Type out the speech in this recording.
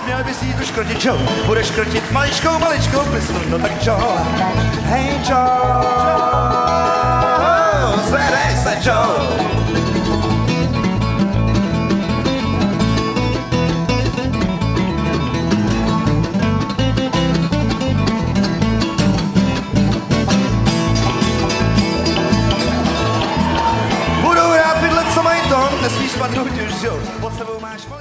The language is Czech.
měl bys jít už krotit, Joe. Budeš krotit maličkou pistol, no tak Joe. Hej Joe, zvedej se Joe. Nesmíš padnout už, jo, pod sebou máš